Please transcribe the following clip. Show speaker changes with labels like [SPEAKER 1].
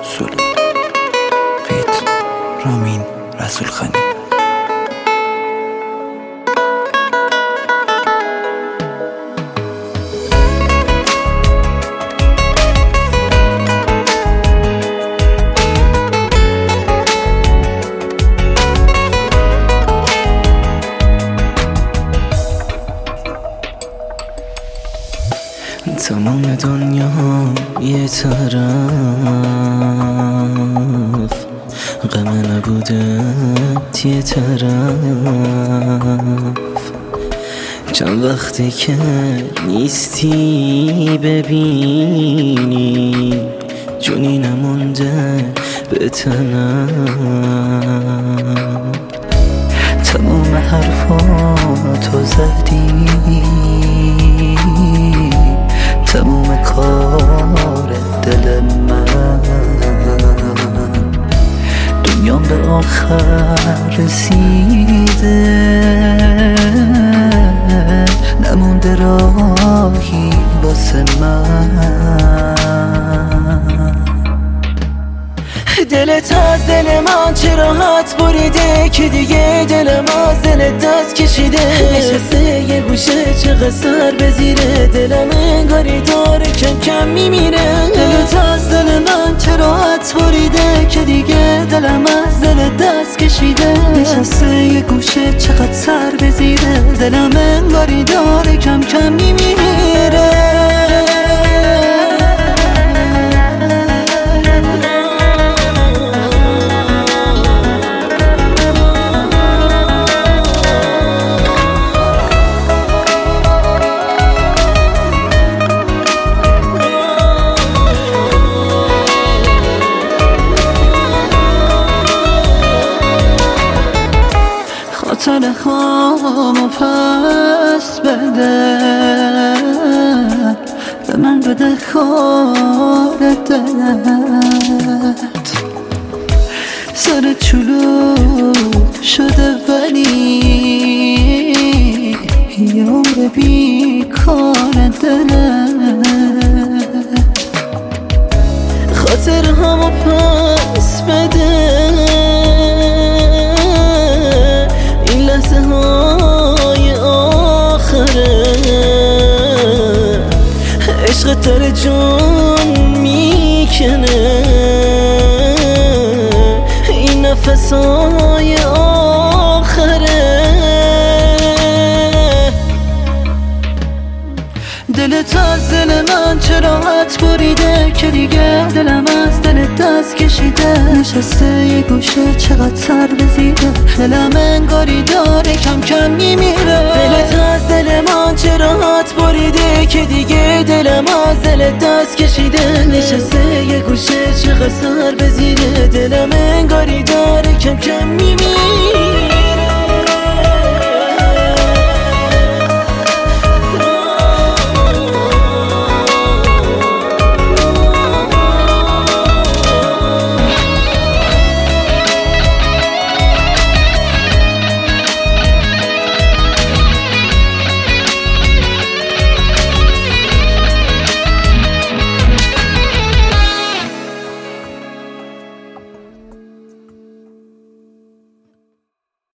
[SPEAKER 1] سولو فیت رامین رسول خانی.
[SPEAKER 2] تمام دنیا یه طرف، غم نبوده یه طرف. چند وقتی که نیستی ببینی جونی نمونده به تنم.
[SPEAKER 3] تمام حرفاتو زدی، تموم کار دل من. دنیام به آخر رسیده، نمونده راهی واسه من.
[SPEAKER 2] دلت از دل من چه راحت بریده که دیگه دلم از دلت دست کشیده. نشسته یه گوشه چقدر سر به زیره، دلم انگاری داره کم کم میمیره.
[SPEAKER 3] دلت از دل من چه راحت بریده که دیگه دلم از دلت دست کشیده. نشسته یه گوشه چقدر سر به زیره، دلم انگاری داره کم کم میمیره. تلخامو پس بده، به من بده خار دلت. سر چلوک شده ولی یه عمر بیکار دلت.
[SPEAKER 2] خاطرهامو پس بده، لحظه های آخره. عشق تر جون میکنه، این نفس های آخره.
[SPEAKER 3] دلت از دل من چه راحت بریده که دیگه دلم از دلت دست کشیده. نشسته یه گوشه چقدر سر به زیره، دلم انگاری داره کم کم میمیره.
[SPEAKER 2] دلت از دل من چه راحت بریده که دیگه دلم از دلت دست کشیده. نشسته یه گوشه چقدر سر به زیره، دلم انگاری داره کم کم میمیره.